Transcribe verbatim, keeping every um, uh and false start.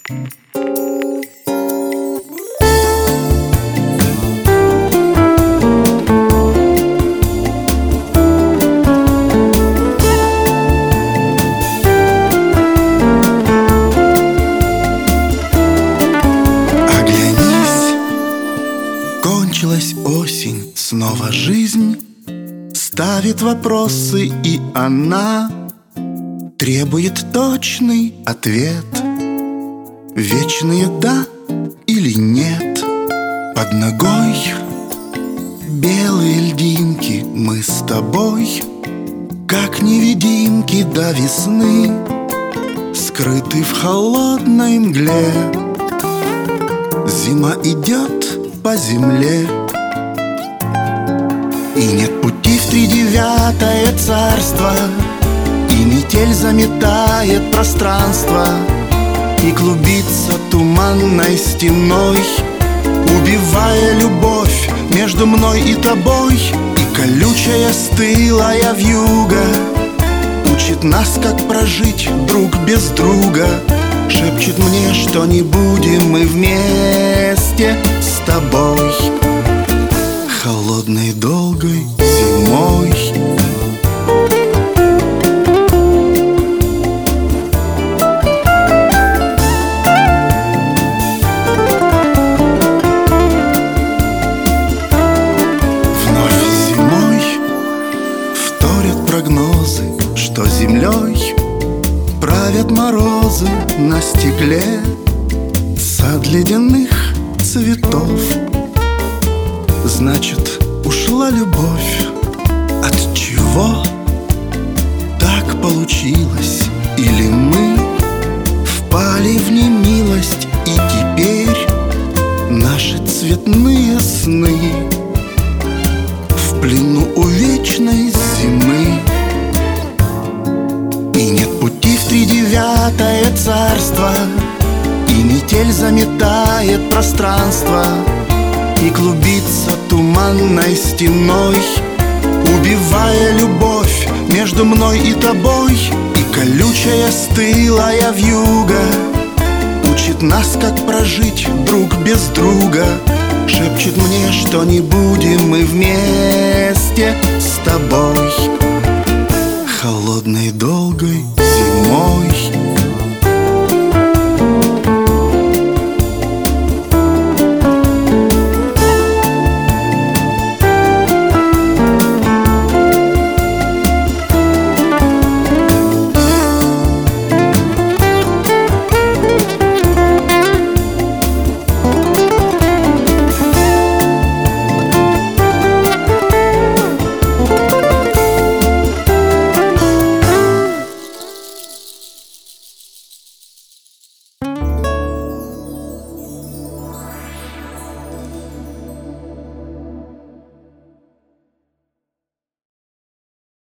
Кончилась осень, снова жизнь ставит вопросы, и она требует точный ответ. Вечные «да» или «нет». Под ногой белые льдинки, мы с тобой, как невидимки до весны, скрыты в холодной мгле. Зима идет по земле, и нет пути в тридевятое царство, и метель заметает пространство, и клубится туманной стеной, убивая любовь между мной и тобой. И колючая стылая вьюга учит нас, как прожить друг без друга, шепчет мне, что не будем мы вместе с тобой холодной долгой зимой. Вновь зимой вторят прогнозы, что землей правят морозы на стекле. Сад ледяных цветов, значит, ушла любовь. От чего так получилось? Или мы впали в немилость, и теперь наши цветные сны в плену у вечной зимы? И нет пути в тридевятое царство, и метель заметает пространство, и клубится туманной стеной, убивая любовь между мной и тобой. И колючая стылая вьюга учит нас, как прожить друг без друга, шепчет мне, что не будем мы вместе с тобой холодной долгой зимой.